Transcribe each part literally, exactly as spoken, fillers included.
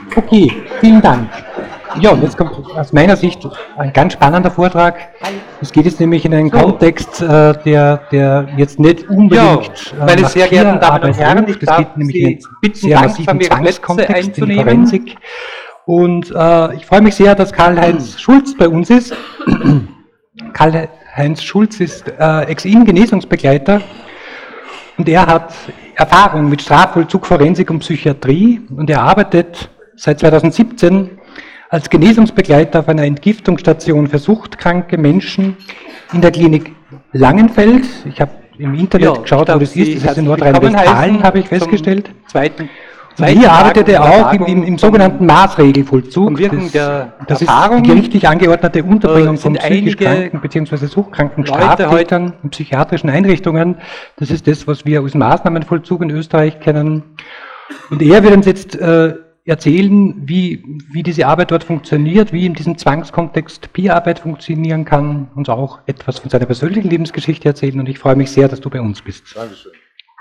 Okay, vielen Dank. Ja, und jetzt kommt aus meiner Sicht ein ganz spannender Vortrag. Es geht jetzt nämlich in einen So. Kontext, äh, der, der jetzt nicht unbedingt Ja, meine nach sehr geehrten Damen und Tierarbeit Herren, ruft. ich Es darf geht nämlich Sie in einen bitten, sehr langsam massiven Ihre Plätze Zwangskontext in die einzunehmen. Forensik. Und äh, ich freue mich sehr, dass Karl-Heinz Schulz bei uns ist. Karl-Heinz Schulz ist äh, Ex-In-Genesungsbegleiter und er hat Erfahrung mit Strafvollzug, Forensik und Psychiatrie und er arbeitet seit zweitausendsiebzehn als Genesungsbegleiter auf einer Entgiftungsstation für suchtkranke Menschen in der Klinik Langenfeld. Ich habe im Internet Ja, geschaut, ich wo das darf ist. Sie Das ist in herzlich willkommen Nordrhein-Westfalen, heißen habe ich zum festgestellt. Zweiten, Und zweiten hier Tag arbeitet er auch im, Übertragung im, im vom- sogenannten Maßregelvollzug. vom Wirken Das, der das ist Erfahrung. die gerichtlich angeordnete Unterbringung Äh, von sind psychisch einige kranken bzw. suchtkranken Leute Straftätern in psychiatrischen Einrichtungen. Das ist das, was wir aus Maßnahmenvollzug in Österreich kennen. Und er wird uns jetzt äh, erzählen, wie, wie diese Arbeit dort funktioniert, wie in diesem Zwangskontext Peerarbeit funktionieren kann, uns auch etwas von seiner persönlichen Lebensgeschichte erzählen. Und ich freue mich sehr, dass du bei uns bist. Dankeschön.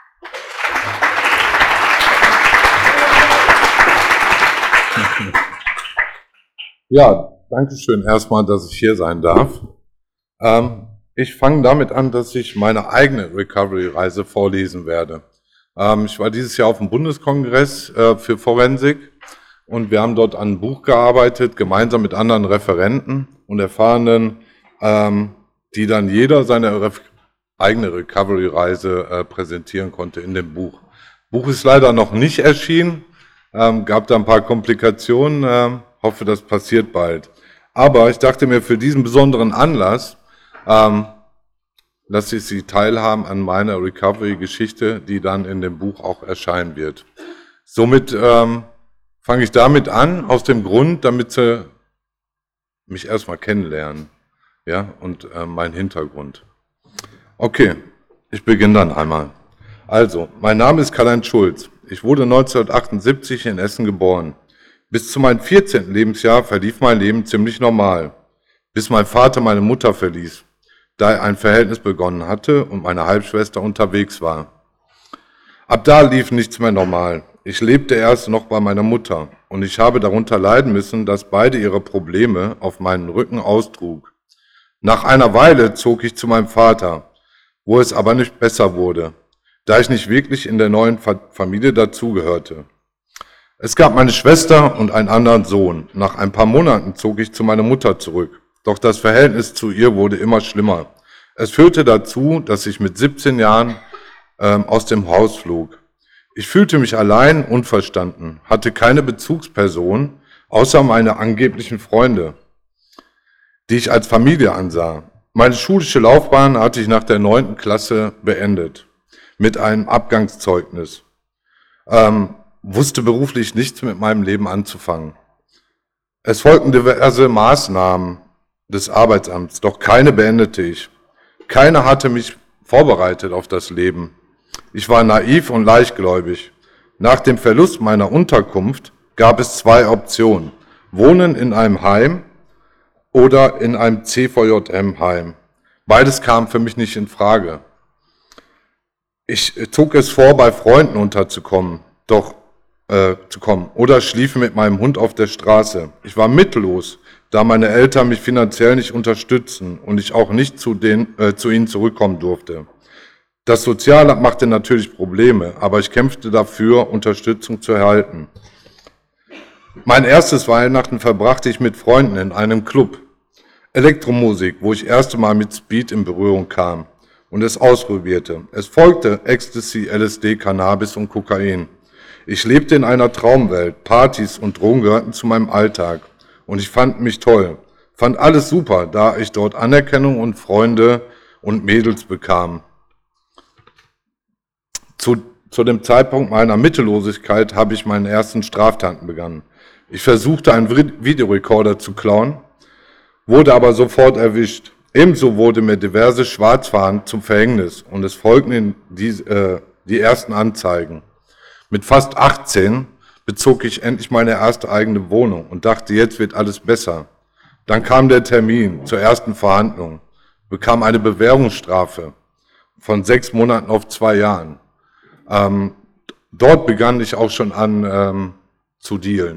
Ja, danke schön erstmal, dass ich hier sein darf. Ähm, ich fange damit an, dass ich meine eigene Recovery-Reise vorlesen werde. Ähm, ich war dieses Jahr auf dem Bundeskongress äh, für Forensik und wir haben dort an einem Buch gearbeitet, gemeinsam mit anderen Referenten und Erfahrenen, ähm, die dann jeder seine Re eigene Recovery-Reise äh, präsentieren konnte in dem Buch. Buch ist leider noch nicht erschienen, ähm, gab da ein paar Komplikationen, äh, hoffe, das passiert bald. Aber ich dachte mir, für diesen besonderen Anlass ähm, lasse ich Sie teilhaben an meiner Recovery-Geschichte, die dann in dem Buch auch erscheinen wird. Somit ähm, fange ich damit an, aus dem Grund, damit Sie mich erstmal kennenlernen, ja, und äh, meinen Hintergrund. Okay, ich beginne dann einmal. Also, mein Name ist Karl-Heinz Schulz. Ich wurde neunzehnhundertachtundsiebzig in Essen geboren. Bis zu meinem vierzehnten Lebensjahr verlief mein Leben ziemlich normal, bis mein Vater meine Mutter verließ, da er ein Verhältnis begonnen hatte und meine Halbschwester unterwegs war. Ab da lief nichts mehr normal. Ich lebte erst noch bei meiner Mutter und ich habe darunter leiden müssen, dass beide ihre Probleme auf meinen Rücken austrug. Nach einer Weile zog ich zu meinem Vater, wo es aber nicht besser wurde, da ich nicht wirklich in der neuen Familie dazugehörte. Es gab meine Schwester und einen anderen Sohn. Nach ein paar Monaten zog ich zu meiner Mutter zurück. Doch das Verhältnis zu ihr wurde immer schlimmer. Es führte dazu, dass ich mit siebzehn Jahren ähm, aus dem Haus flog. Ich fühlte mich allein, unverstanden, hatte keine Bezugsperson, außer meine angeblichen Freunde, die ich als Familie ansah. Meine schulische Laufbahn hatte ich nach der neunten Klasse beendet, mit einem Abgangszeugnis. Ähm, wusste beruflich nichts mit meinem Leben anzufangen. Es folgten diverse Maßnahmen des Arbeitsamts, doch keine beendete ich. Keine hatte mich vorbereitet auf das Leben. Ich war naiv und leichtgläubig. Nach dem Verlust meiner Unterkunft gab es zwei Optionen: Wohnen in einem Heim oder in einem C V J M-Heim. Beides kam für mich nicht in Frage. Ich zog es vor, bei Freunden unterzukommen, doch äh, zu kommen oder schliefe mit meinem Hund auf der Straße. Ich war mittellos, da meine Eltern mich finanziell nicht unterstützen und ich auch nicht zu, den, äh, zu ihnen zurückkommen durfte. Das Sozialamt machte natürlich Probleme, aber ich kämpfte dafür, Unterstützung zu erhalten. Mein erstes Weihnachten verbrachte ich mit Freunden in einem Club. Elektromusik, wo ich erste Mal mit Speed in Berührung kam und es ausprobierte. Es folgte Ecstasy, L S D, Cannabis und Kokain. Ich lebte in einer Traumwelt, Partys und Drogen gehörten zu meinem Alltag und ich fand mich toll, fand alles super, da ich dort Anerkennung und Freunde und Mädels bekam. Zu, zu dem Zeitpunkt meiner Mittellosigkeit habe ich meinen ersten Straftaten begangen. Ich versuchte, einen Videorekorder zu klauen, wurde aber sofort erwischt. Ebenso wurde mir diverse Schwarzfahren zum Verhängnis und es folgten die, äh, die ersten Anzeigen. Mit fast achtzehn bezog ich endlich meine erste eigene Wohnung und dachte, jetzt wird alles besser. Dann kam der Termin zur ersten Verhandlung, bekam eine Bewährungsstrafe von sechs Monaten auf zwei Jahren. Ähm, dort begann ich auch schon an ähm, zu dealen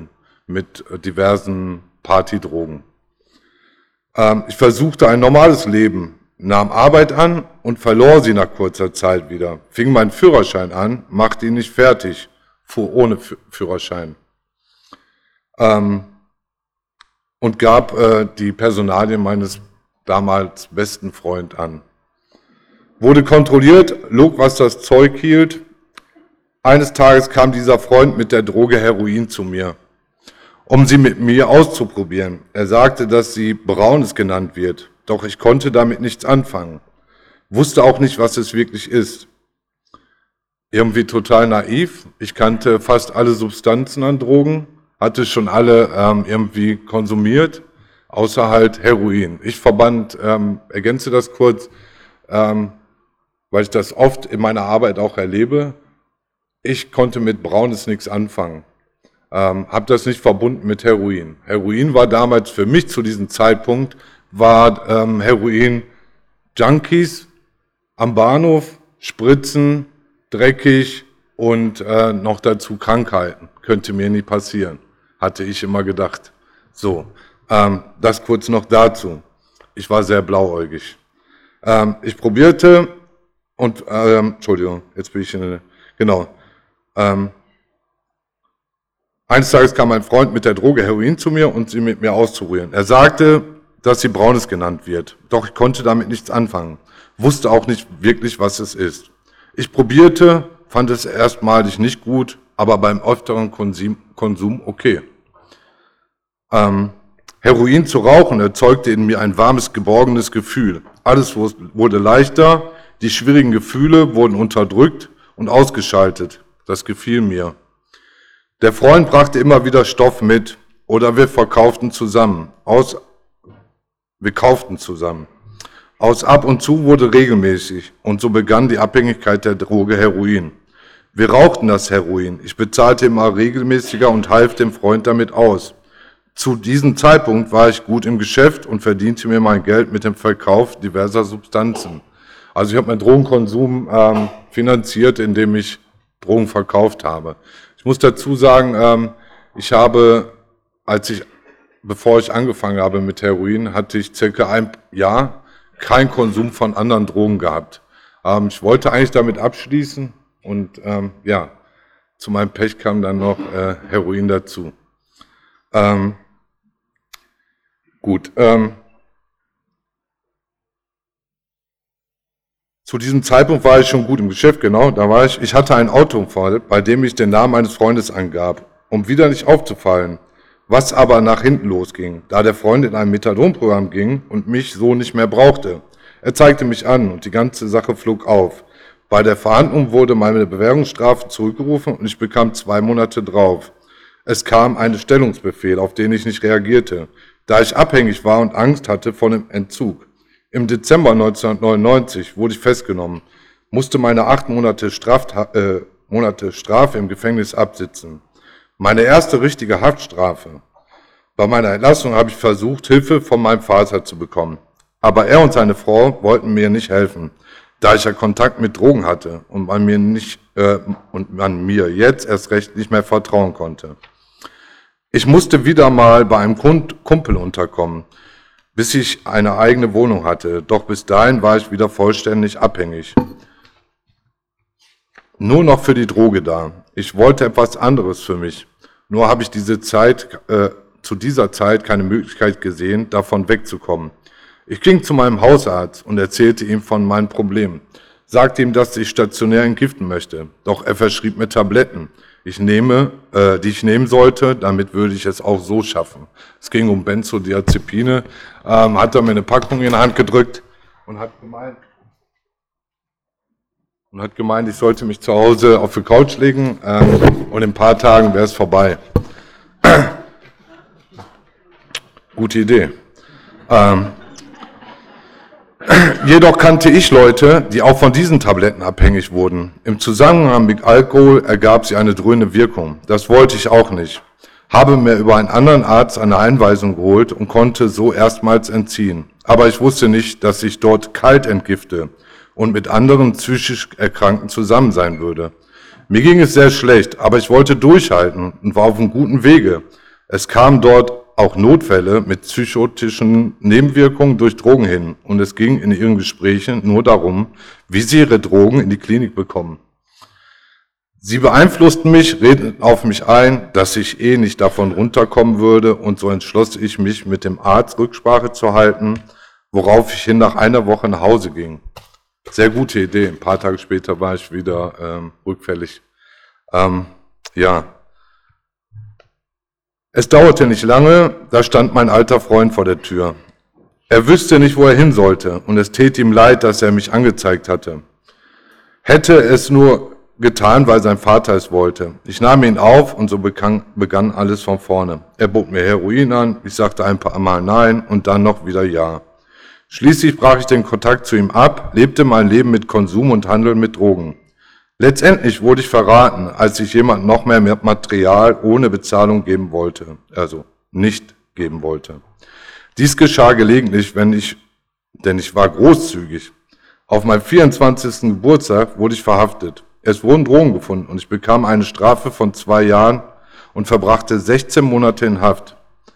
mit diversen Partydrogen. Ähm, ich versuchte ein normales Leben, nahm Arbeit an und verlor sie nach kurzer Zeit wieder. Fing meinen Führerschein an, machte ihn nicht fertig, fuhr ohne Führerschein. Ähm, und gab äh, die Personalien meines damals besten Freundes an. Wurde kontrolliert, log, was das Zeug hielt. Eines Tages kam dieser Freund mit der Droge Heroin zu mir, um sie mit mir auszuprobieren. Er sagte, dass sie Braunes genannt wird, doch ich konnte damit nichts anfangen. Wusste auch nicht, was es wirklich ist. Irgendwie total naiv. Ich kannte fast alle Substanzen an Drogen, hatte schon alle ähm, irgendwie konsumiert, außer halt Heroin. Ich verband, ähm, ergänze das kurz, ähm, weil ich das oft in meiner Arbeit auch erlebe. Ich konnte mit Braunes nichts anfangen, ähm, habe das nicht verbunden mit Heroin. Heroin war damals für mich zu diesem Zeitpunkt, war ähm, Heroin Junkies am Bahnhof, Spritzen, dreckig und äh, noch dazu Krankheiten. Könnte mir nie passieren, hatte ich immer gedacht. So, ähm, das kurz noch dazu. Ich war sehr blauäugig. Ähm, ich probierte und, ähm, Entschuldigung, jetzt bin ich in eine, genau. Ähm, eines Tages kam ein Freund mit der Droge Heroin zu mir und sie mit mir auszuprobieren. Er sagte, dass sie Braunes genannt wird, doch ich konnte damit nichts anfangen, wusste auch nicht wirklich, was es ist. Ich probierte, fand es erstmalig nicht gut, aber beim öfteren Konsum, Konsum okay. Ähm, Heroin zu rauchen erzeugte in mir ein warmes, geborgenes Gefühl. Alles wurde leichter, die schwierigen Gefühle wurden unterdrückt und ausgeschaltet. Das gefiel mir. Der Freund brachte immer wieder Stoff mit oder wir verkauften zusammen. Aus, wir kauften zusammen. Aus ab und zu wurde regelmäßig und so begann die Abhängigkeit der Droge Heroin. Wir rauchten das Heroin. Ich bezahlte immer regelmäßiger und half dem Freund damit aus. Zu diesem Zeitpunkt war ich gut im Geschäft und verdiente mir mein Geld mit dem Verkauf diverser Substanzen. Also ich habe meinen Drogenkonsum ähm, finanziert, indem ich Drogen verkauft habe. Ich muss dazu sagen, ähm, ich habe, als ich, bevor ich angefangen habe mit Heroin, hatte ich circa ein Jahr keinen Konsum von anderen Drogen gehabt. Ähm, ich wollte eigentlich damit abschließen und ähm, ja, zu meinem Pech kam dann noch äh, Heroin dazu. Ähm, gut, ähm, zu diesem Zeitpunkt war ich schon gut im Geschäft, genau, da war ich, ich hatte einen Autounfall, bei dem ich den Namen eines Freundes angab, um wieder nicht aufzufallen, was aber nach hinten losging, da der Freund in ein Methadonprogramm ging und mich so nicht mehr brauchte. Er zeigte mich an und die ganze Sache flog auf. Bei der Verhandlung wurde meine Bewährungsstrafe zurückgerufen und ich bekam zwei Monate drauf. Es kam ein Stellungsbefehl, auf den ich nicht reagierte, da ich abhängig war und Angst hatte vor dem Entzug. Im Dezember neunzehnhundertneunundneunzig wurde ich festgenommen, musste meine acht Monate, Straf, äh, Monate Strafe im Gefängnis absitzen. Meine erste richtige Haftstrafe. Bei meiner Entlassung habe ich versucht, Hilfe von meinem Vater zu bekommen. Aber er und seine Frau wollten mir nicht helfen, da ich ja Kontakt mit Drogen hatte und man mir, nicht, äh, und man mir jetzt erst recht nicht mehr vertrauen konnte. Ich musste wieder mal bei einem Kumpel unterkommen, bis ich eine eigene Wohnung hatte. Doch bis dahin war ich wieder vollständig abhängig. Nur noch für die Droge da. Ich wollte etwas anderes für mich. Nur habe ich diese Zeit, äh, zu dieser Zeit keine Möglichkeit gesehen, davon wegzukommen. Ich ging zu meinem Hausarzt und erzählte ihm von meinen Problemen. Sagte ihm, dass ich stationär entgiften möchte. Doch er verschrieb mir Tabletten, ich nehme, äh, die ich nehmen sollte, damit würde ich es auch so schaffen. Es ging um Benzodiazepine, ähm, hat er mir eine Packung in die Hand gedrückt und hat gemeint, und hat gemeint, ich sollte mich zu Hause auf die Couch legen ähm, und in ein paar Tagen wäre es vorbei. Gute Idee. Ähm, Jedoch kannte ich Leute, die auch von diesen Tabletten abhängig wurden. Im Zusammenhang mit Alkohol ergab sie eine dröhnende Wirkung. Das wollte ich auch nicht. Habe mir über einen anderen Arzt eine Einweisung geholt und konnte so erstmals entziehen. Aber ich wusste nicht, dass ich dort kalt entgifte und mit anderen psychisch Erkrankten zusammen sein würde. Mir ging es sehr schlecht, aber ich wollte durchhalten und war auf einem guten Wege. Es kamen dort auch Notfälle mit psychotischen Nebenwirkungen durch Drogen hin und es ging in ihren Gesprächen nur darum, wie sie ihre Drogen in die Klinik bekommen. Sie beeinflussten mich, redeten auf mich ein, dass ich eh nicht davon runterkommen würde und so entschloss ich mich, mit dem Arzt Rücksprache zu halten, worauf ich hin nach einer Woche nach Hause ging. Sehr gute Idee. Ein paar Tage später war ich wieder ähm, rückfällig. Ähm, ja. Es dauerte nicht lange, da stand mein alter Freund vor der Tür. Er wüsste nicht, wo er hin sollte, und es täte ihm leid, dass er mich angezeigt hatte. Hätte es nur getan, weil sein Vater es wollte. Ich nahm ihn auf und so begann, begann alles von vorne. Er bot mir Heroin an, ich sagte ein paar Mal nein und dann noch wieder ja. Schließlich brach ich den Kontakt zu ihm ab, lebte mein Leben mit Konsum und Handel mit Drogen. Letztendlich wurde ich verraten, als ich jemand noch mehr Material ohne Bezahlung geben wollte, also nicht geben wollte. Dies geschah gelegentlich, wenn ich, denn ich war großzügig. Auf meinem vierundzwanzigsten Geburtstag wurde ich verhaftet. Es wurden Drogen gefunden und ich bekam eine Strafe von zwei Jahren und verbrachte sechzehn Monate in Haft.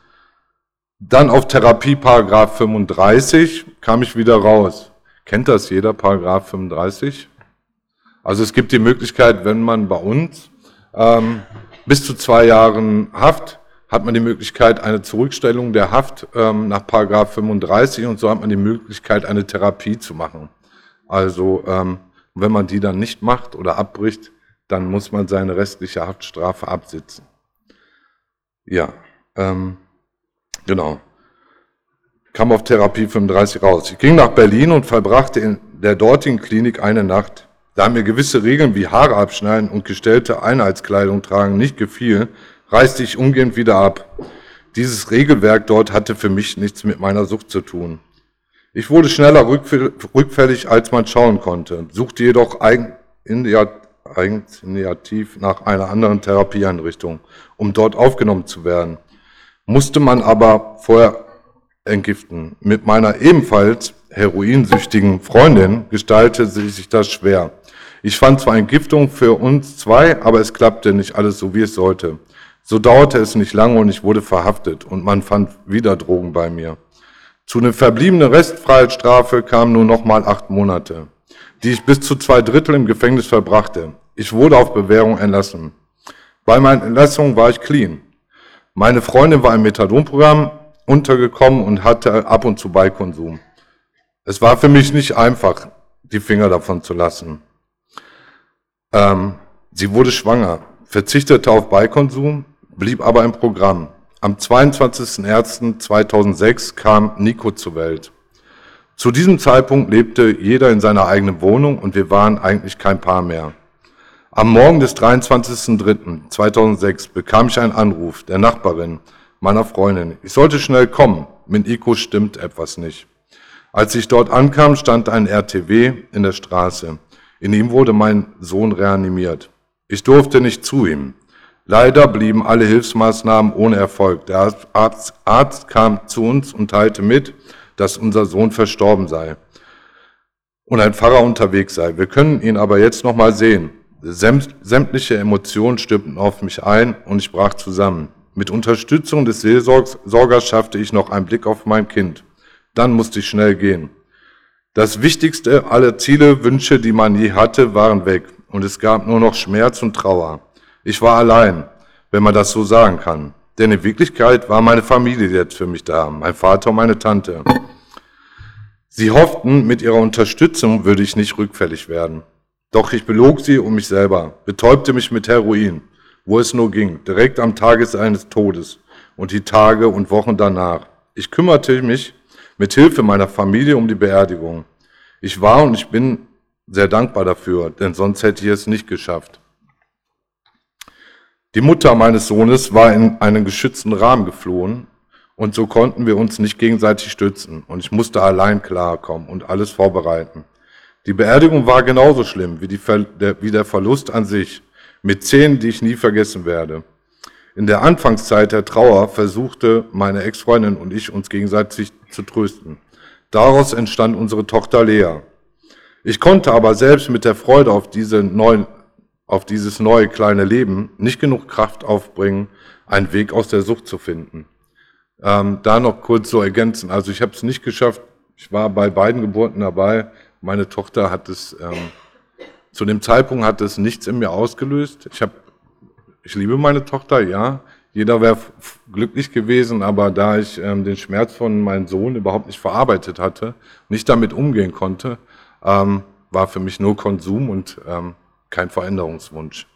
Dann auf Therapie Paragraph fünfunddreißig kam ich wieder raus. Kennt das jeder, Paragraph fünfunddreißig? Also es gibt die Möglichkeit, wenn man bei uns ähm, bis zu zwei Jahren Haft, hat man die Möglichkeit eine Zurückstellung der Haft ähm, nach Paragraph fünfunddreißig und so hat man die Möglichkeit, eine Therapie zu machen. Also ähm, wenn man die dann nicht macht oder abbricht, dann muss man seine restliche Haftstrafe absitzen. Ja, ähm, genau. Kam auf Therapie fünfunddreißig raus. Ich ging nach Berlin und verbrachte in der dortigen Klinik eine Nacht. Da mir gewisse Regeln wie Haare abschneiden und gestellte Einheitskleidung tragen nicht gefiel, reiste ich umgehend wieder ab. Dieses Regelwerk dort hatte für mich nichts mit meiner Sucht zu tun. Ich wurde schneller rückfällig, als man schauen konnte, suchte jedoch eigeninitiativ nach einer anderen Therapieeinrichtung, um dort aufgenommen zu werden. Musste man aber vorher entgiften. Mit meiner ebenfalls heroinsüchtigen Freundin gestaltete sich das schwer. Ich fand zwar Entgiftung für uns zwei, aber es klappte nicht alles so, wie es sollte. So dauerte es nicht lange und ich wurde verhaftet und man fand wieder Drogen bei mir. Zu einer verbliebenen Restfreiheitsstrafe kamen nur nochmal acht Monate, die ich bis zu zwei Drittel im Gefängnis verbrachte. Ich wurde auf Bewährung entlassen. Bei meiner Entlassung war ich clean. Meine Freundin war im Methadonprogramm untergekommen und hatte ab und zu Beikonsum. Es war für mich nicht einfach, die Finger davon zu lassen. Ähm, sie wurde schwanger, verzichtete auf Beikonsum, blieb aber im Programm. Am zweiundzwanzigsten ersten zweitausendsechs kam Nico zur Welt. Zu diesem Zeitpunkt lebte jeder in seiner eigenen Wohnung und wir waren eigentlich kein Paar mehr. Am Morgen des dreiundzwanzigsten dritten zweitausendsechs bekam ich einen Anruf der Nachbarin meiner Freundin. Ich sollte schnell kommen, mit Nico stimmt etwas nicht. Als ich dort ankam, stand ein R T W in der Straße. In ihm wurde mein Sohn reanimiert. Ich durfte nicht zu ihm. Leider blieben alle Hilfsmaßnahmen ohne Erfolg. Der Arzt, Arzt kam zu uns und teilte mit, dass unser Sohn verstorben sei und ein Pfarrer unterwegs sei. Wir können ihn aber jetzt noch mal sehen. Sämtliche Emotionen stürmten auf mich ein und ich brach zusammen. Mit Unterstützung des Seelsorgers schaffte ich noch einen Blick auf mein Kind. Dann musste ich schnell gehen. Das Wichtigste aller Ziele, Wünsche, die man je hatte, waren weg und es gab nur noch Schmerz und Trauer. Ich war allein, wenn man das so sagen kann. Denn in Wirklichkeit war meine Familie jetzt für mich da, mein Vater und meine Tante. Sie hofften, mit ihrer Unterstützung würde ich nicht rückfällig werden. Doch ich belog sie und mich selber, betäubte mich mit Heroin, wo es nur ging, direkt am Tage seines Todes und die Tage und Wochen danach. Ich kümmerte mich mit Hilfe meiner Familie um die Beerdigung. Ich war und ich bin sehr dankbar dafür, denn sonst hätte ich es nicht geschafft. Die Mutter meines Sohnes war in einen geschützten Rahmen geflohen und so konnten wir uns nicht gegenseitig stützen und ich musste allein klarkommen und alles vorbereiten. Die Beerdigung war genauso schlimm wie, die Ver der, wie der Verlust an sich, mit Szenen, die ich nie vergessen werde. In der Anfangszeit der Trauer versuchte meine Ex-Freundin und ich uns gegenseitig zu trösten. Daraus entstand unsere Tochter Lea. Ich konnte aber selbst mit der Freude auf diese neuen auf dieses neue kleine Leben nicht genug Kraft aufbringen, einen Weg aus der Sucht zu finden. Ähm, da noch kurz so ergänzen, also ich habe es nicht geschafft, ich war bei beiden Geburten dabei, meine Tochter hat es, ähm, zu dem Zeitpunkt hat es nichts in mir ausgelöst. Ich habe, ich liebe meine Tochter, ja, jeder wäre glücklich gewesen, aber da ich ähm, den Schmerz von meinem Sohn überhaupt nicht verarbeitet hatte, nicht damit umgehen konnte, ähm, war für mich nur Konsum und ähm, kein Veränderungswunsch.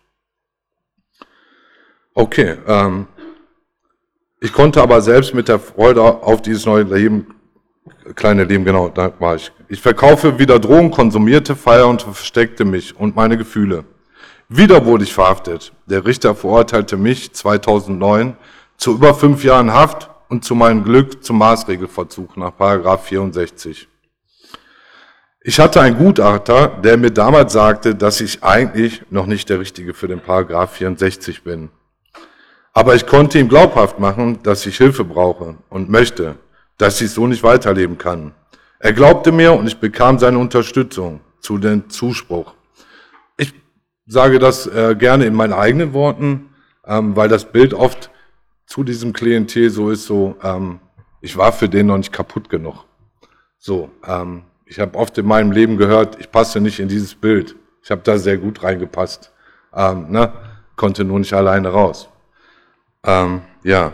Okay, ähm, ich konnte aber selbst mit der Freude auf dieses neue Leben, kleine Leben, genau, da war ich. Ich verkaufe wieder Drogen, konsumierte, feier und versteckte mich und meine Gefühle. Wieder wurde ich verhaftet. Der Richter verurteilte mich zweitausendneun zu über fünf Jahren Haft und zu meinem Glück zum Maßregelvollzug nach Paragraph vierundsechzig. Ich hatte einen Gutachter, der mir damals sagte, dass ich eigentlich noch nicht der Richtige für den Paragraph vierundsechzig bin. Aber ich konnte ihm glaubhaft machen, dass ich Hilfe brauche und möchte, dass ich so nicht weiterleben kann. Er glaubte mir und ich bekam seine Unterstützung zu dem Zuspruch. Ich sage das äh, gerne in meinen eigenen Worten, ähm, weil das Bild oft zu diesem Klientel so ist, so, ähm, ich war für den noch nicht kaputt genug. So, ähm, ich habe oft in meinem Leben gehört, ich passe nicht in dieses Bild. Ich habe da sehr gut reingepasst, ähm, ne? Konnte nur nicht alleine raus. Ähm, ja.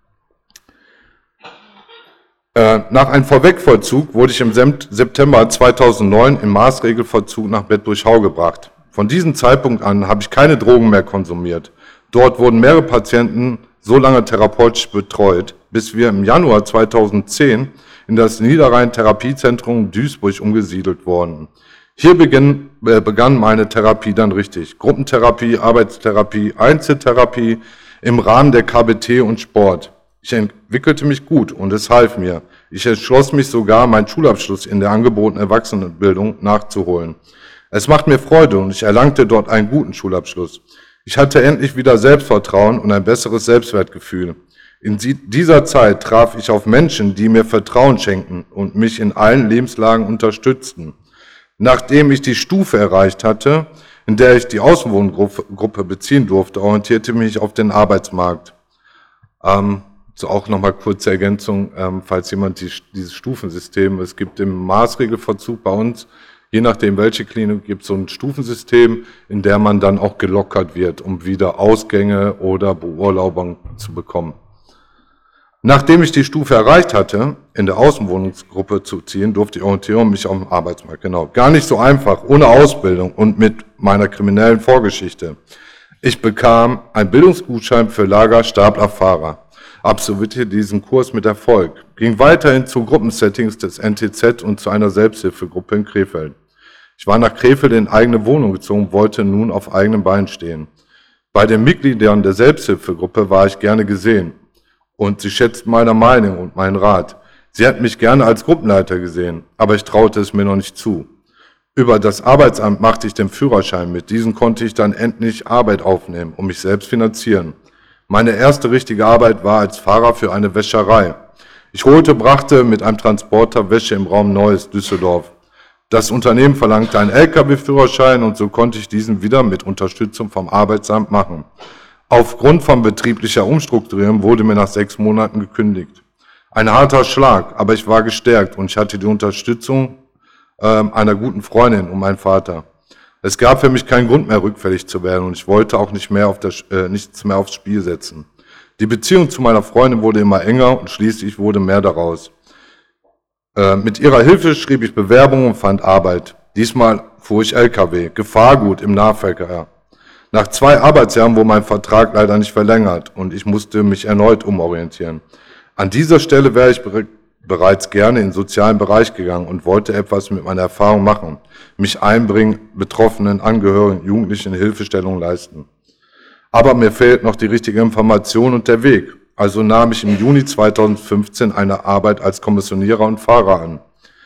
Äh, nach einem Vorwegvollzug wurde ich im September zweitausendneun im Maßregelvollzug nach Bettburg-Hau gebracht. Von diesem Zeitpunkt an habe ich keine Drogen mehr konsumiert. Dort wurden mehrere Patienten so lange therapeutisch betreut, bis wir im Januar zweitausendzehn in das Niederrhein-Therapiezentrum Duisburg umgesiedelt wurden. Hier beginn, äh, begann meine Therapie dann richtig. Gruppentherapie, Arbeitstherapie, Einzeltherapie im Rahmen der K B T und Sport. Ich entwickelte mich gut und es half mir. Ich entschloss mich sogar, meinen Schulabschluss in der angebotenen Erwachsenenbildung nachzuholen. Es macht mir Freude und ich erlangte dort einen guten Schulabschluss. Ich hatte endlich wieder Selbstvertrauen und ein besseres Selbstwertgefühl. In dieser Zeit traf ich auf Menschen, die mir Vertrauen schenkten und mich in allen Lebenslagen unterstützten. Nachdem ich die Stufe erreicht hatte, in der ich die Außenwohngruppe beziehen durfte, orientierte mich auf den Arbeitsmarkt. Ähm, so auch nochmal kurze Ergänzung, ähm, falls jemand die, dieses Stufensystem, es gibt im Maßregelvollzug bei uns, je nachdem welche Klinik, gibt es so ein Stufensystem, in der man dann auch gelockert wird, um wieder Ausgänge oder Beurlaubung zu bekommen. Nachdem ich die Stufe erreicht hatte, in der Außenwohnungsgruppe zu ziehen, durfte ich orientieren mich auf dem Arbeitsmarkt. Genau, gar nicht so einfach, ohne Ausbildung und mit meiner kriminellen Vorgeschichte. Ich bekam einen Bildungsgutschein für Lagerstaplerfahrer, absolvierte diesen Kurs mit Erfolg, ging weiterhin zu Gruppensettings des N T Z und zu einer Selbsthilfegruppe in Krefeld. Ich war nach Krefeld in eigene Wohnung gezogen, wollte nun auf eigenen Beinen stehen. Bei den Mitgliedern der Selbsthilfegruppe war ich gerne gesehen. Und sie schätzt meine Meinung und meinen Rat. Sie hat mich gerne als Gruppenleiter gesehen, aber ich traute es mir noch nicht zu. Über das Arbeitsamt machte ich den Führerschein. Mit diesem konnte ich dann endlich Arbeit aufnehmen und mich selbst finanzieren. Meine erste richtige Arbeit war als Fahrer für eine Wäscherei. Ich holte, brachte mit einem Transporter Wäsche im Raum Neues, Düsseldorf. Das Unternehmen verlangte einen L K W-Führerschein und so konnte ich diesen wieder mit Unterstützung vom Arbeitsamt machen. Aufgrund von betrieblicher Umstrukturierung wurde mir nach sechs Monaten gekündigt. Ein harter Schlag, aber ich war gestärkt und ich hatte die Unterstützung äh, einer guten Freundin und meinem Vater. Es gab für mich keinen Grund mehr, rückfällig zu werden und ich wollte auch nicht mehr auf das, äh, nichts mehr aufs Spiel setzen. Die Beziehung zu meiner Freundin wurde immer enger und schließlich wurde mehr daraus. Äh, mit ihrer Hilfe schrieb ich Bewerbungen und fand Arbeit. Diesmal fuhr ich L K W, Gefahrgut im Nahverkehr. Nach zwei Arbeitsjahren wurde mein Vertrag leider nicht verlängert und ich musste mich erneut umorientieren. An dieser Stelle wäre ich bereits gerne in den sozialen Bereich gegangen und wollte etwas mit meiner Erfahrung machen, mich einbringen, Betroffenen, Angehörigen, Jugendlichen Hilfestellung leisten. Aber mir fehlt noch die richtige Information und der Weg. Also nahm ich im Juni zweitausendfünfzehn eine Arbeit als Kommissionierer und Fahrer an.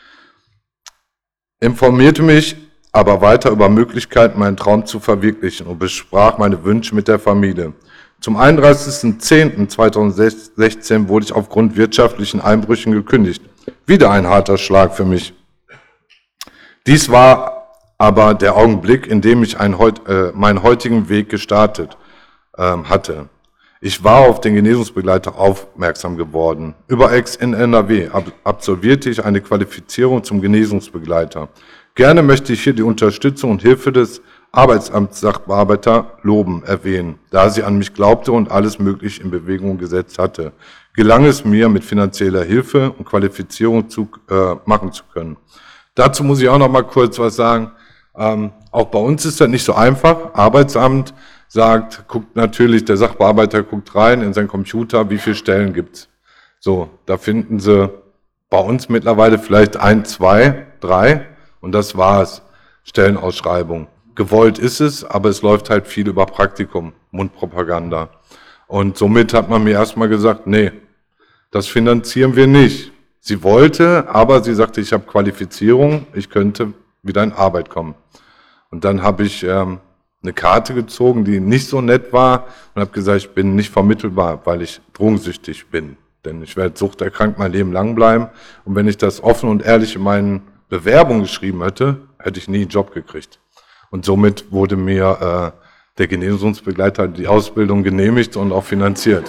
Informierte mich aber weiter über Möglichkeiten, meinen Traum zu verwirklichen und besprach meine Wünsche mit der Familie. Zum einunddreißigsten zehnten zweitausendsechzehn wurde ich aufgrund wirtschaftlichen Einbrüchen gekündigt. Wieder ein harter Schlag für mich. Dies war aber der Augenblick, in dem ich einen, äh, meinen heutigen Weg gestartet ähm, hatte. Ich war auf den Genesungsbegleiter aufmerksam geworden. Über Ex in N R W ab absolvierte ich eine Qualifizierung zum Genesungsbegleiter. Gerne möchte ich hier die Unterstützung und Hilfe des Arbeitsamtssachbearbeiter loben, erwähnen, da sie an mich glaubte und alles möglich in Bewegung gesetzt hatte. Gelang es mir, mit finanzieller Hilfe und Qualifizierung zu, äh, machen zu können. Dazu muss ich auch noch mal kurz was sagen. Ähm, auch bei uns ist das nicht so einfach. Arbeitsamt sagt, guckt natürlich, der Sachbearbeiter guckt rein in seinen Computer, wie viele Stellen gibt's. So, da finden sie bei uns mittlerweile vielleicht ein, zwei, drei und das war's. Stellenausschreibung. Gewollt ist es, aber es läuft halt viel über Praktikum, Mundpropaganda. Und somit hat man mir erstmal gesagt, nee, das finanzieren wir nicht. Sie wollte, aber sie sagte, ich habe Qualifizierung, ich könnte wieder in Arbeit kommen. Und dann habe ich ähm, eine Karte gezogen, die nicht so nett war und habe gesagt, ich bin nicht vermittelbar, weil ich drogensüchtig bin. Denn ich werde suchterkrankt mein Leben lang bleiben. Und wenn ich das offen und ehrlich in meinen Bewerbungen geschrieben hätte, hätte ich nie einen Job gekriegt. Und somit wurde mir äh, der Genesungsbegleiter die Ausbildung genehmigt und auch finanziert.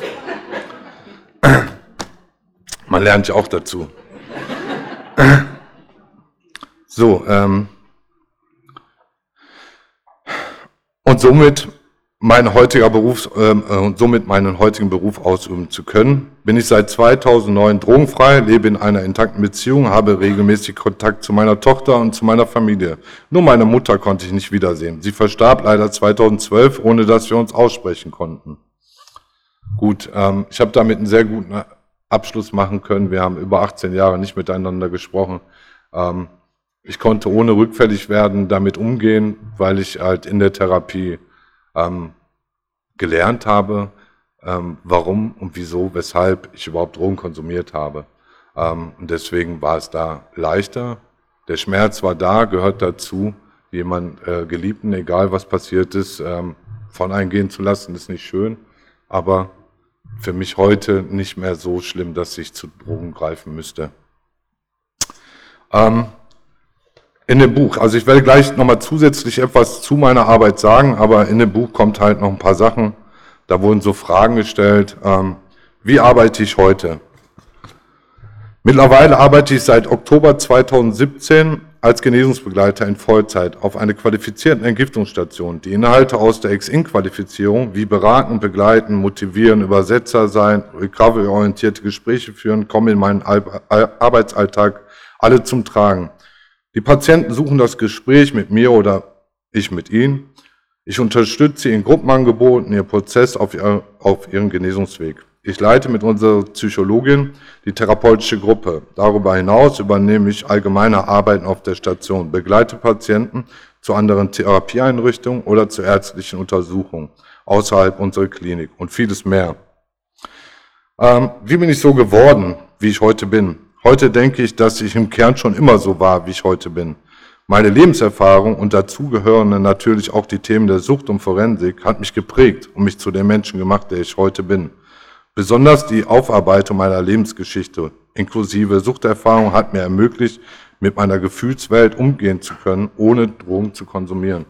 Man lernt ja auch dazu. So, ähm, und somit mein heutiger Beruf ähm, und somit meinen heutigen Beruf ausüben zu können, bin ich seit zweitausendneun drogenfrei, lebe in einer intakten Beziehung, habe regelmäßig Kontakt zu meiner Tochter und zu meiner Familie. Nur meine Mutter konnte ich nicht wiedersehen. Sie verstarb leider zweitausendzwölf, ohne dass wir uns aussprechen konnten. Gut, ähm, ich habe damit einen sehr guten Abschluss machen können. Wir haben über achtzehn Jahre nicht miteinander gesprochen. Ähm, ich konnte ohne rückfällig werden damit umgehen, weil ich halt in der Therapie ähm, gelernt habe, ähm, warum und wieso, weshalb ich überhaupt Drogen konsumiert habe. Ähm, und deswegen war es da leichter. Der Schmerz war da, gehört dazu, jemand äh, Geliebten, egal was passiert ist, ähm, von eingehen zu lassen, ist nicht schön, aber für mich heute nicht mehr so schlimm, dass ich zu Drogen greifen müsste. Ähm, in dem Buch, also ich werde gleich nochmal zusätzlich etwas zu meiner Arbeit sagen, aber in dem Buch kommt halt noch ein paar Sachen. Da wurden so Fragen gestellt, ähm, wie arbeite ich heute? Mittlerweile arbeite ich seit Oktober zweitausendsiebzehn als Genesungsbegleiter in Vollzeit auf einer qualifizierten Entgiftungsstation. Die Inhalte aus der Ex-In-Qualifizierung wie beraten, begleiten, motivieren, Übersetzer sein, recovery-orientierte Gespräche führen, kommen in meinen Arbeitsalltag alle zum Tragen. Die Patienten suchen das Gespräch mit mir oder ich mit ihnen. Ich unterstütze sie in Gruppenangeboten, ihr Prozess auf, ihr, auf ihren Genesungsweg. Ich leite mit unserer Psychologin die therapeutische Gruppe. Darüber hinaus übernehme ich allgemeine Arbeiten auf der Station, begleite Patienten zu anderen Therapieeinrichtungen oder zu ärztlichen Untersuchungen außerhalb unserer Klinik und vieles mehr. Ähm, wie bin ich so geworden, wie ich heute bin? Heute denke ich, dass ich im Kern schon immer so war, wie ich heute bin. Meine Lebenserfahrung und dazugehörende natürlich auch die Themen der Sucht und Forensik hat mich geprägt und mich zu dem Menschen gemacht, der ich heute bin. Besonders die Aufarbeitung meiner Lebensgeschichte inklusive Suchterfahrung hat mir ermöglicht, mit meiner Gefühlswelt umgehen zu können, ohne Drogen zu konsumieren.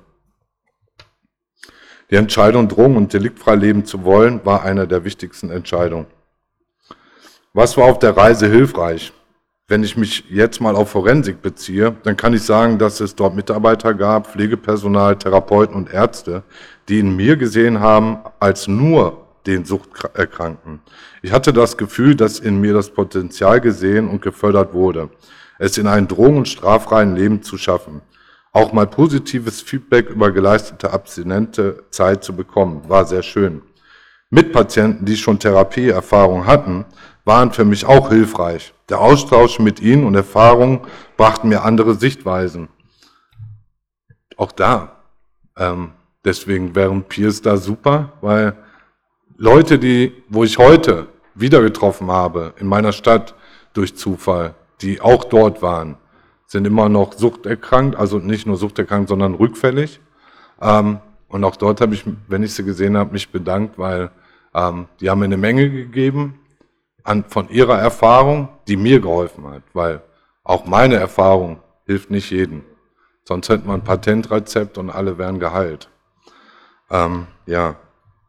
Die Entscheidung, drogen- und deliktfrei leben zu wollen, war eine der wichtigsten Entscheidungen. Was war auf der Reise hilfreich? Wenn ich mich jetzt mal auf Forensik beziehe, dann kann ich sagen, dass es dort Mitarbeiter gab, Pflegepersonal, Therapeuten und Ärzte, die in mir gesehen haben als nur den Suchterkrankten. Ich hatte das Gefühl, dass in mir das Potenzial gesehen und gefördert wurde, es in einem drogen- und straffreien Leben zu schaffen. Auch mal positives Feedback über geleistete abstinente Zeit zu bekommen, war sehr schön. Mitpatienten, die schon Therapieerfahrung hatten, waren für mich auch hilfreich. Der Austausch mit ihnen und Erfahrungen brachten mir andere Sichtweisen. Auch da. Ähm, deswegen wären Peers da super, weil Leute, die, wo ich heute wieder getroffen habe, in meiner Stadt durch Zufall, die auch dort waren, sind immer noch suchterkrankt, also nicht nur suchterkrankt, sondern rückfällig. Ähm, und auch dort habe ich, wenn ich sie gesehen habe, mich bedankt, weil ähm, die haben mir eine Menge gegeben an, von ihrer Erfahrung, die mir geholfen hat, weil auch meine Erfahrung hilft nicht jedem. Sonst hätten wir ein Patentrezept und alle wären geheilt. Ähm, ja.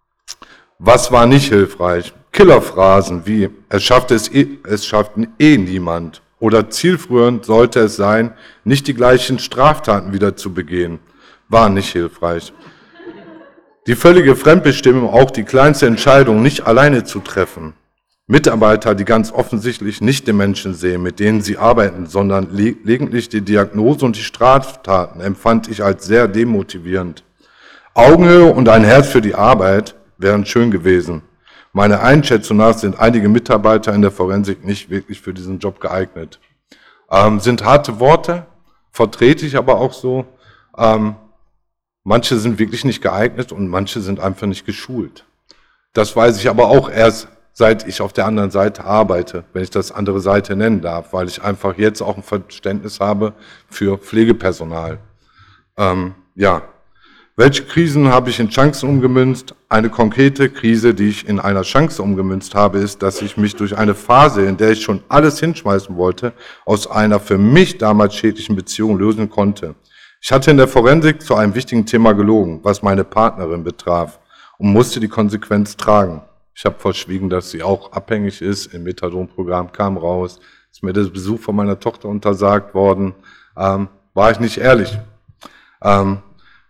Was war nicht hilfreich? Killerphrasen wie, es schafft es, eh, es schafft eh niemand. Oder zielführend sollte es sein, nicht die gleichen Straftaten wieder zu begehen. War nicht hilfreich. Die völlige Fremdbestimmung, auch die kleinste Entscheidung nicht alleine zu treffen. Mitarbeiter, die ganz offensichtlich nicht den Menschen sehen, mit denen sie arbeiten, sondern lediglich die Diagnose und die Straftaten, empfand ich als sehr demotivierend. Augenhöhe und ein Herz für die Arbeit wären schön gewesen. Meiner Einschätzung nach sind einige Mitarbeiter in der Forensik nicht wirklich für diesen Job geeignet. Ähm, sind harte Worte, vertrete ich aber auch so. Ähm, manche sind wirklich nicht geeignet und manche sind einfach nicht geschult. Das weiß ich aber auch erst, seit ich auf der anderen Seite arbeite, wenn ich das andere Seite nennen darf, weil ich einfach jetzt auch ein Verständnis habe für Pflegepersonal. Ähm, ja. Welche Krisen habe ich in Chancen umgemünzt? Eine konkrete Krise, die ich in einer Chance umgemünzt habe, ist, dass ich mich durch eine Phase, in der ich schon alles hinschmeißen wollte, aus einer für mich damals schädlichen Beziehung lösen konnte. Ich hatte in der Forensik zu einem wichtigen Thema gelogen, was meine Partnerin betraf, und musste die Konsequenz tragen. Ich habe verschwiegen, dass sie auch abhängig ist. Im Methadon-Programm kam raus, ist mir der Besuch von meiner Tochter untersagt worden. Ähm, war ich nicht ehrlich. Ähm,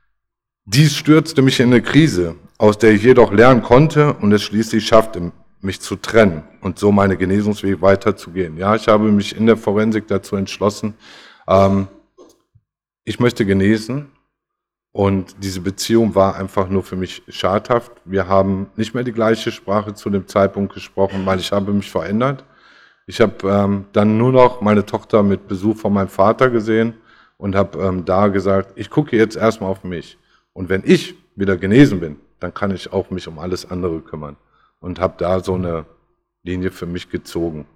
Dies stürzte mich in eine Krise, aus der ich jedoch lernen konnte und es schließlich schaffte, mich zu trennen und so meine Genesungsweg weiterzugehen. Ja, ich habe mich in der Forensik dazu entschlossen, ähm, ich möchte genesen und diese Beziehung war einfach nur für mich schadhaft. Wir haben nicht mehr die gleiche Sprache zu dem Zeitpunkt gesprochen, weil ich habe mich verändert. Ich habe ähm, dann nur noch meine Tochter mit Besuch von meinem Vater gesehen und habe ähm, da gesagt, ich gucke jetzt erstmal auf mich. Und wenn ich wieder genesen bin, dann kann ich auch mich um alles andere kümmern. Und habe da so eine Linie für mich gezogen.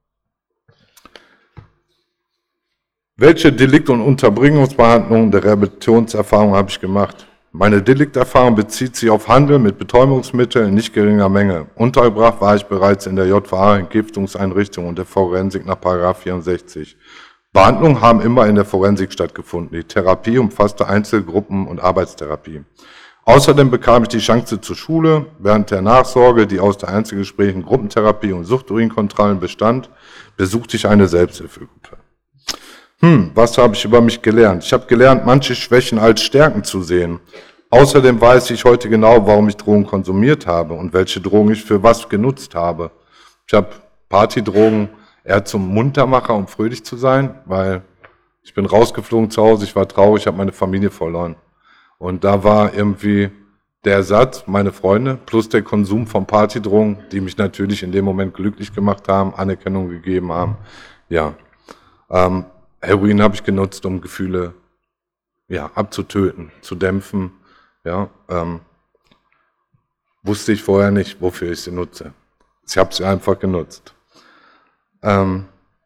Welche Delikt- und Unterbringungsbehandlung der Rehabilitationserfahrung habe ich gemacht? Meine Delikterfahrung bezieht sich auf Handel mit Betäubungsmitteln in nicht geringer Menge. Untergebracht war ich bereits in der J V A, Entgiftungseinrichtung und der Forensik nach Paragraph vierundsechzig. Behandlungen haben immer in der Forensik stattgefunden. Die Therapie umfasste Einzel-, Gruppen- und Arbeitstherapie. Außerdem bekam ich die Chance zur Schule. Während der Nachsorge, die aus der Einzelgesprächen, Gruppentherapie und Suchturinkontrollen bestand, besuchte ich eine Selbsthilfegruppe. Hm, was habe ich über mich gelernt? Ich habe gelernt, manche Schwächen als Stärken zu sehen. Außerdem weiß ich heute genau, warum ich Drogen konsumiert habe und welche Drogen ich für was genutzt habe. Ich habe Partydrogen eher zum Muntermacher, um fröhlich zu sein, weil ich bin rausgeflogen zu Hause, ich war traurig, ich habe meine Familie verloren. Und da war irgendwie der Ersatz, meine Freunde, plus der Konsum von Partydrogen, die mich natürlich in dem Moment glücklich gemacht haben, Anerkennung gegeben haben. Ja, ähm, Heroin habe ich genutzt, um Gefühle ja, abzutöten, zu dämpfen. Ja, ähm, wusste ich vorher nicht, wofür ich sie nutze. Ich habe sie einfach genutzt. Ähm,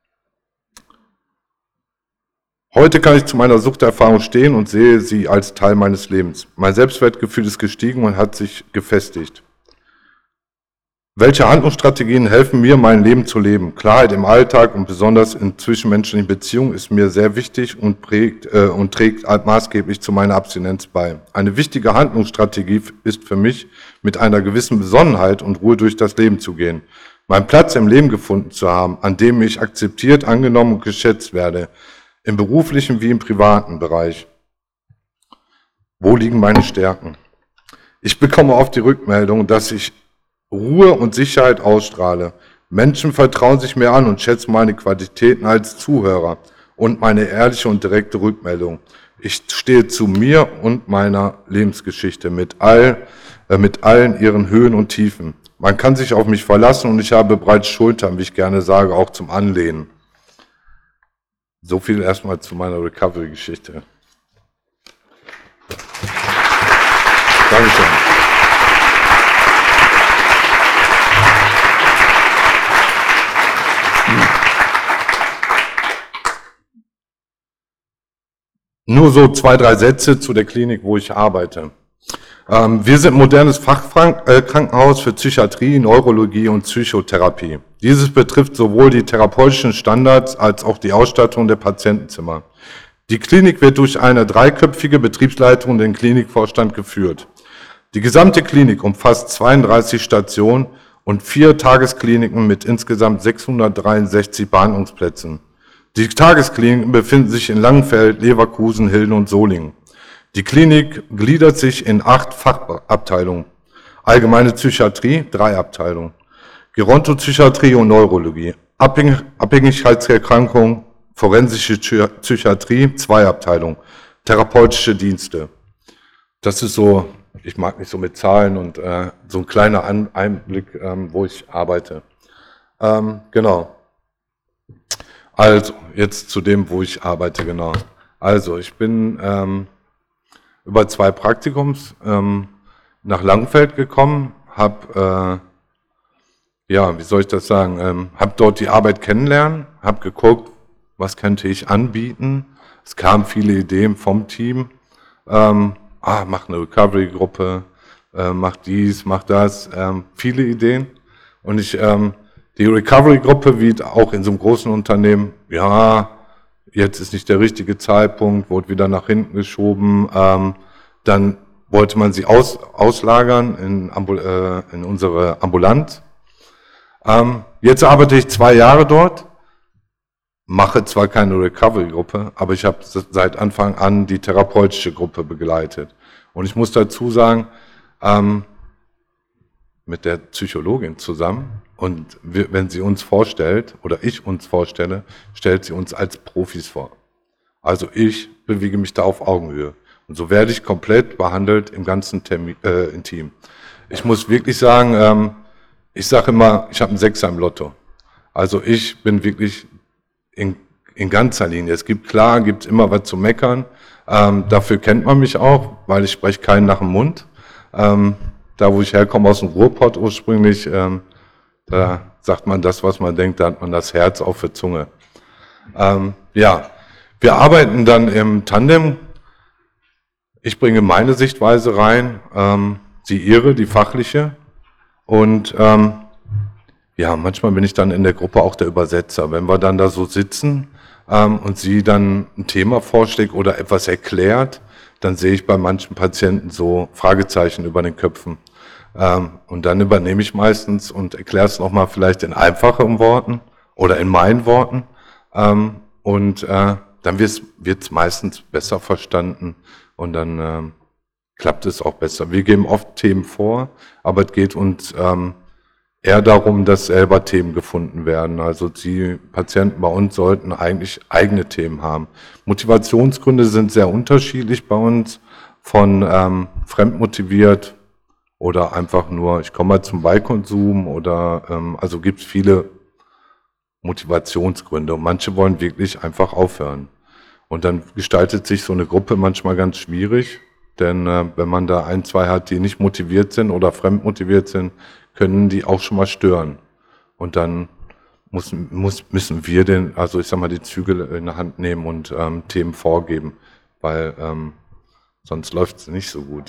heute kann ich zu meiner Suchterfahrung stehen und sehe sie als Teil meines Lebens. Mein Selbstwertgefühl ist gestiegen und hat sich gefestigt. Welche Handlungsstrategien helfen mir, mein Leben zu leben? Klarheit im Alltag und besonders in zwischenmenschlichen Beziehungen ist mir sehr wichtig und, prägt, äh, und trägt maßgeblich zu meiner Abstinenz bei. Eine wichtige Handlungsstrategie ist für mich, mit einer gewissen Besonnenheit und Ruhe durch das Leben zu gehen. Meinen Platz im Leben gefunden zu haben, an dem ich akzeptiert, angenommen und geschätzt werde, im beruflichen wie im privaten Bereich. Wo liegen meine Stärken? Ich bekomme oft die Rückmeldung, dass ich Ruhe und Sicherheit ausstrahle. Menschen vertrauen sich mir an und schätzen meine Qualitäten als Zuhörer und meine ehrliche und direkte Rückmeldung. Ich stehe zu mir und meiner Lebensgeschichte mit, all, äh, mit allen ihren Höhen und Tiefen. Man kann sich auf mich verlassen und ich habe bereits Schultern, wie ich gerne sage, auch zum Anlehnen. So viel erstmal zu meiner Recovery-Geschichte. Dankeschön. Nur so zwei, drei Sätze zu der Klinik, wo ich arbeite. Ähm, wir sind ein modernes Fachkrankenhaus für Psychiatrie, Neurologie und Psychotherapie. Dieses betrifft sowohl die therapeutischen Standards als auch die Ausstattung der Patientenzimmer. Die Klinik wird durch eine dreiköpfige Betriebsleitung und den Klinikvorstand geführt. Die gesamte Klinik umfasst zweiunddreißig Stationen und vier Tageskliniken mit insgesamt sechshundertdreiundsechzig Behandlungsplätzen. Die Tageskliniken befinden sich in Langenfeld, Leverkusen, Hilden und Solingen. Die Klinik gliedert sich in acht Fachabteilungen. Allgemeine Psychiatrie, drei Abteilungen. Gerontopsychiatrie und Neurologie. Abhängig Abhängigkeitserkrankungen, forensische Psychiatrie, zwei Abteilungen. Therapeutische Dienste. Das ist so, ich mag nicht so mit Zahlen und äh, so ein kleiner An Einblick, ähm, wo ich arbeite. Ähm, genau. Also, jetzt zu dem, wo ich arbeite, genau. Also, ich bin ähm, über zwei Praktikums ähm, nach Langenfeld gekommen, habe, äh, ja, wie soll ich das sagen, ähm, habe dort die Arbeit kennenlernen, habe geguckt, was könnte ich anbieten. Es kamen viele Ideen vom Team. Ähm, ah, mach eine Recovery-Gruppe, äh, mach dies, mach das, ähm, viele Ideen. Und ich, ähm, die Recovery-Gruppe, wie auch in so einem großen Unternehmen, ja, jetzt ist nicht der richtige Zeitpunkt, wurde wieder nach hinten geschoben. Ähm, dann wollte man sie aus, auslagern in, Ambul äh, in unsere Ambulanz. Ähm, jetzt arbeite ich zwei Jahre dort. Mache zwar keine Recovery-Gruppe, aber ich habe seit Anfang an die therapeutische Gruppe begleitet. Und ich muss dazu sagen, ähm, mit der Psychologin zusammen, und wir, wenn sie uns vorstellt, oder ich uns vorstelle, stellt sie uns als Profis vor. Also ich bewege mich da auf Augenhöhe. Und so werde ich komplett behandelt im ganzen Termin, äh, im Team. Ich muss wirklich sagen, ähm, ich sage immer, ich habe einen Sechser im Lotto. Also ich bin wirklich In, in ganzer Linie. Es gibt, klar, gibt es immer was zu meckern. Ähm, dafür kennt man mich auch, weil ich spreche keinen nach dem Mund. Ähm, da, wo ich herkomme, aus dem Ruhrpott ursprünglich, ähm, da sagt man das, was man denkt, da hat man das Herz auf der Zunge. Ähm, ja, wir arbeiten dann im Tandem. Ich bringe meine Sichtweise rein, ähm, sie ihre, die fachliche. Und ähm, ja, manchmal bin ich dann in der Gruppe auch der Übersetzer. Wenn wir dann da so sitzen ähm, und sie dann ein Thema vorschlägt oder etwas erklärt, dann sehe ich bei manchen Patienten so Fragezeichen über den Köpfen. Ähm, und dann übernehme ich meistens und erkläre es nochmal vielleicht in einfacheren Worten oder in meinen Worten. Ähm, und äh, dann wird es meistens besser verstanden und dann ähm, klappt es auch besser. Wir geben oft Themen vor, aber es geht uns ähm, eher darum, dass selber Themen gefunden werden. Also die Patienten bei uns sollten eigentlich eigene Themen haben. Motivationsgründe sind sehr unterschiedlich bei uns, von ähm, fremdmotiviert oder einfach nur, ich komme mal zum Beikonsum oder ähm, also gibt es viele Motivationsgründe und manche wollen wirklich einfach aufhören. Und dann gestaltet sich so eine Gruppe manchmal ganz schwierig, denn äh, wenn man da ein, zwei hat, die nicht motiviert sind oder fremdmotiviert sind, können die auch schon mal stören. Und dann muss, muss, müssen wir den, also ich sag mal, die Zügel in der Hand nehmen und ähm, Themen vorgeben, weil ähm, sonst läuft es nicht so gut.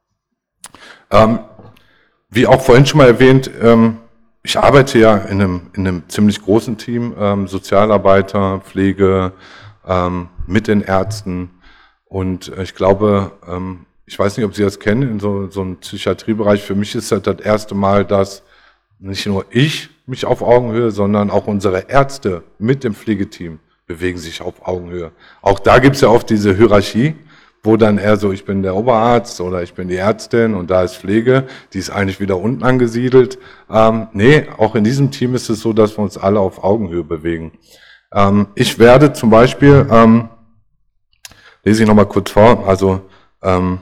Ähm, wie auch vorhin schon mal erwähnt, ähm, ich arbeite ja in einem, in einem ziemlich großen Team, ähm, Sozialarbeiter, Pflege, ähm, mit den Ärzten und ich glaube, ähm, ich weiß nicht, ob Sie das kennen, in so, so einem Psychiatriebereich. Für mich ist das das erste Mal, dass nicht nur ich mich auf Augenhöhe, sondern auch unsere Ärzte mit dem Pflegeteam bewegen sich auf Augenhöhe. Auch da gibt es ja oft diese Hierarchie, wo dann eher so, ich bin der Oberarzt oder ich bin die Ärztin und da ist Pflege, die ist eigentlich wieder unten angesiedelt. Ähm, nee, auch in diesem Team ist es so, dass wir uns alle auf Augenhöhe bewegen. Ähm, ich werde zum Beispiel, ähm, lese ich nochmal kurz vor, also ähm,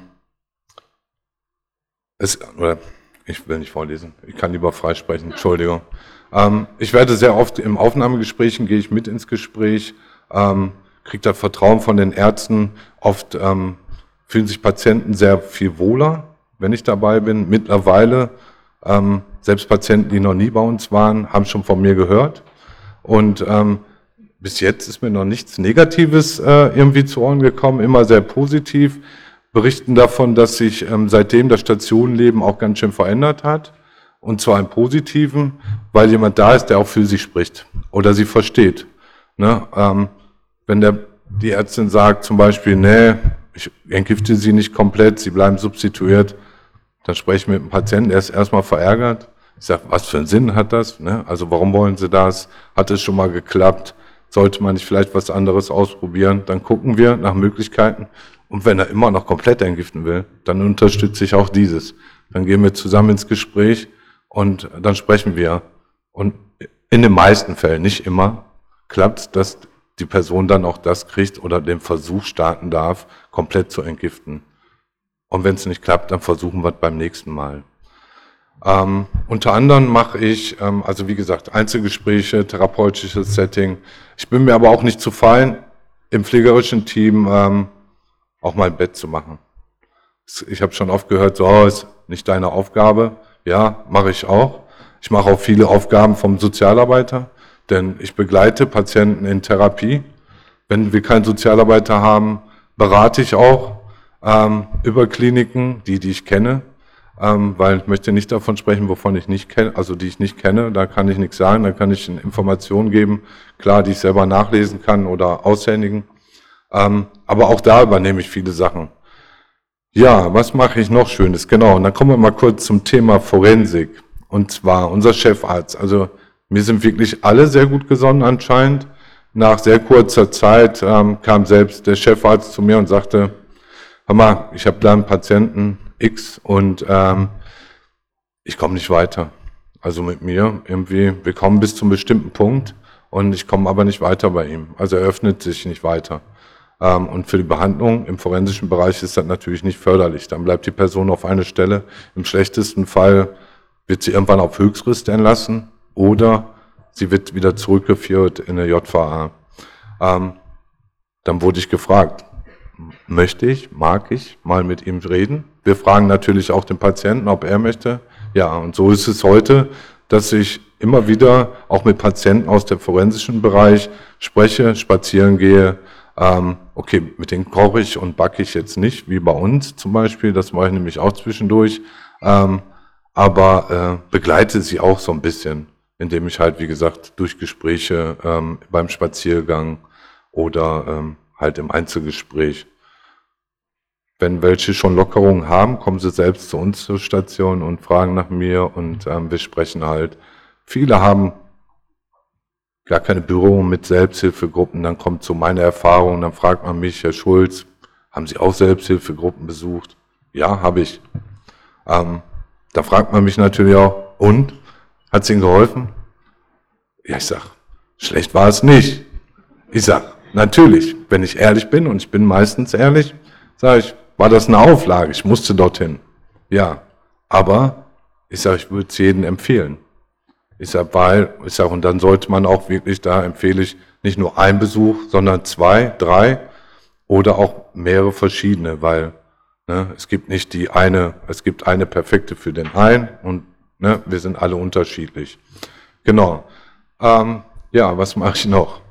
Es, oder ich will nicht vorlesen, ich kann lieber freisprechen, Entschuldigung. Ähm, ich werde sehr oft im Aufnahmegesprächen, gehe ich mit ins Gespräch, ähm, kriege da Vertrauen von den Ärzten. Oft ähm, fühlen sich Patienten sehr viel wohler, wenn ich dabei bin. Mittlerweile, ähm, selbst Patienten, die noch nie bei uns waren, haben schon von mir gehört. Und ähm, bis jetzt ist mir noch nichts Negatives äh, irgendwie zu Ohren gekommen, immer sehr positiv. Berichten davon, dass sich ähm, seitdem das Stationenleben auch ganz schön verändert hat. Und zwar im Positiven, weil jemand da ist, der auch für sie spricht oder sie versteht. Ne? Ähm, wenn der die Ärztin sagt zum Beispiel, nee, ich entgifte sie nicht komplett, sie bleiben substituiert, dann spreche ich mit dem Patienten, der ist erstmal verärgert. Ich sage, was für einen Sinn hat das? Ne? Also warum wollen Sie das? Hat es schon mal geklappt? Sollte man nicht vielleicht was anderes ausprobieren? Dann gucken wir nach Möglichkeiten. Und wenn er immer noch komplett entgiften will, dann unterstütze ich auch dieses. Dann gehen wir zusammen ins Gespräch und dann sprechen wir. Und in den meisten Fällen, nicht immer, klappt es, dass die Person dann auch das kriegt oder den Versuch starten darf, komplett zu entgiften. Und wenn es nicht klappt, dann versuchen wir es beim nächsten Mal. Ähm, unter anderem mache ich, ähm, also wie gesagt, Einzelgespräche, therapeutisches Setting. Ich bin mir aber auch nicht zu fein, im pflegerischen Team ähm, auch mal ein Bett zu machen. Ich habe schon oft gehört, so, ist nicht deine Aufgabe. Ja, mache ich auch. Ich mache auch viele Aufgaben vom Sozialarbeiter, denn ich begleite Patienten in Therapie. Wenn wir keinen Sozialarbeiter haben, berate ich auch ähm, über Kliniken, die, die ich kenne. Ähm, weil ich möchte nicht davon sprechen, wovon ich nicht kenne, also die ich nicht kenne, da kann ich nichts sagen, da kann ich Informationen geben, klar, die ich selber nachlesen kann oder aushändigen. Ähm, aber auch da übernehme ich viele Sachen. Ja, was mache ich noch Schönes? Genau, und dann kommen wir mal kurz zum Thema Forensik. Und zwar unser Chefarzt. Also mir sind wirklich alle sehr gut gesonnen anscheinend. Nach sehr kurzer Zeit ähm, kam selbst der Chefarzt zu mir und sagte, hör mal, ich habe da einen Patienten X und ähm, ich komme nicht weiter. Also mit mir irgendwie, wir kommen bis zum bestimmten Punkt und ich komme aber nicht weiter bei ihm. Also er öffnet sich nicht weiter. Ähm, und für die Behandlung im forensischen Bereich ist das natürlich nicht förderlich. Dann bleibt die Person auf einer Stelle. Im schlechtesten Fall wird sie irgendwann auf Höchstfrist entlassen oder sie wird wieder zurückgeführt in eine J V A. Ähm, dann wurde ich gefragt, möchte ich, mag ich mal mit ihm reden? Wir fragen natürlich auch den Patienten, ob er möchte. Ja, und so ist es heute, dass ich immer wieder auch mit Patienten aus dem forensischen Bereich spreche, spazieren gehe. Ähm, okay, mit denen koche ich und backe ich jetzt nicht, wie bei uns zum Beispiel. Das mache ich nämlich auch zwischendurch. Ähm, aber äh, begleite sie auch so ein bisschen, indem ich halt, wie gesagt, durch Gespräche ähm, beim Spaziergang oder ähm, halt im Einzelgespräch. Wenn welche schon Lockerungen haben, kommen sie selbst zu uns zur Station und fragen nach mir und ähm, wir sprechen halt. Viele haben gar keine Berührung mit Selbsthilfegruppen, dann kommt so meine Erfahrung, dann fragt man mich, Herr Schulz, haben Sie auch Selbsthilfegruppen besucht? Ja, habe ich. Ähm, da fragt man mich natürlich auch, und? Hat es Ihnen geholfen? Ja, ich sag, schlecht war es nicht. Ich sag, natürlich, wenn ich ehrlich bin, und ich bin meistens ehrlich, sage ich, war das eine Auflage, ich musste dorthin. Ja, aber ich sage, ich würde es jedem empfehlen. Ich sage, weil, ich sage, und dann sollte man auch wirklich, da empfehle ich nicht nur einen Besuch, sondern zwei, drei oder auch mehrere verschiedene, weil ne, es gibt nicht die eine, es gibt eine perfekte für den einen und ne, wir sind alle unterschiedlich. Genau. Ähm, ja, was mache ich noch?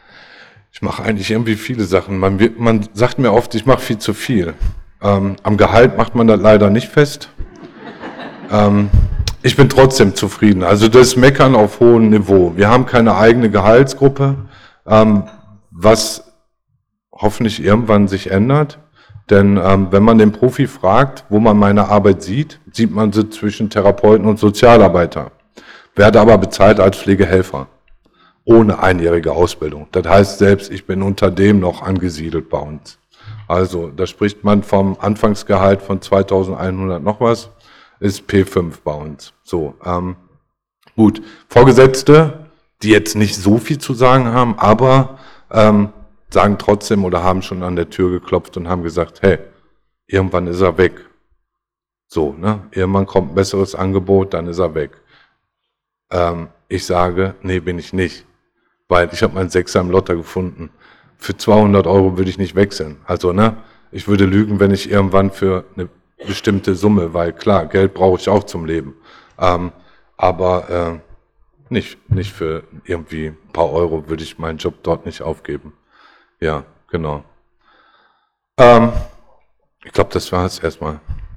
Ich mache eigentlich irgendwie viele Sachen. Man, wird, man sagt mir oft, ich mache viel zu viel. Ähm, am Gehalt macht man das leider nicht fest. Ähm, ich bin trotzdem zufrieden. Also das Meckern auf hohem Niveau. Wir haben keine eigene Gehaltsgruppe, ähm, was hoffentlich irgendwann sich ändert. Denn ähm, wenn man den Profi fragt, wo man meine Arbeit sieht, sieht man sie zwischen Therapeuten und Sozialarbeiter. Werde aber bezahlt als Pflegehelfer. Ohne einjährige Ausbildung. Das heißt selbst, ich bin unter dem noch angesiedelt bei uns. Also da spricht man vom Anfangsgehalt von zweitausendeinhundert noch was, ist P fünf bei uns. So, ähm, gut. Vorgesetzte, die jetzt nicht so viel zu sagen haben, aber ähm, sagen trotzdem oder haben schon an der Tür geklopft und haben gesagt, hey, irgendwann ist er weg. So, ne? Irgendwann kommt ein besseres Angebot, dann ist er weg. Ähm, ich sage, nee, bin ich nicht. Weil ich habe meinen Sechser im Lotter gefunden. Für zweihundert Euro würde ich nicht wechseln. Also, ne, ich würde lügen, wenn ich irgendwann für eine bestimmte Summe, weil klar, Geld brauche ich auch zum Leben. Ähm, aber äh, nicht, nicht für irgendwie ein paar Euro würde ich meinen Job dort nicht aufgeben. Ja, genau. Ähm, ich glaube, das war es erstmal.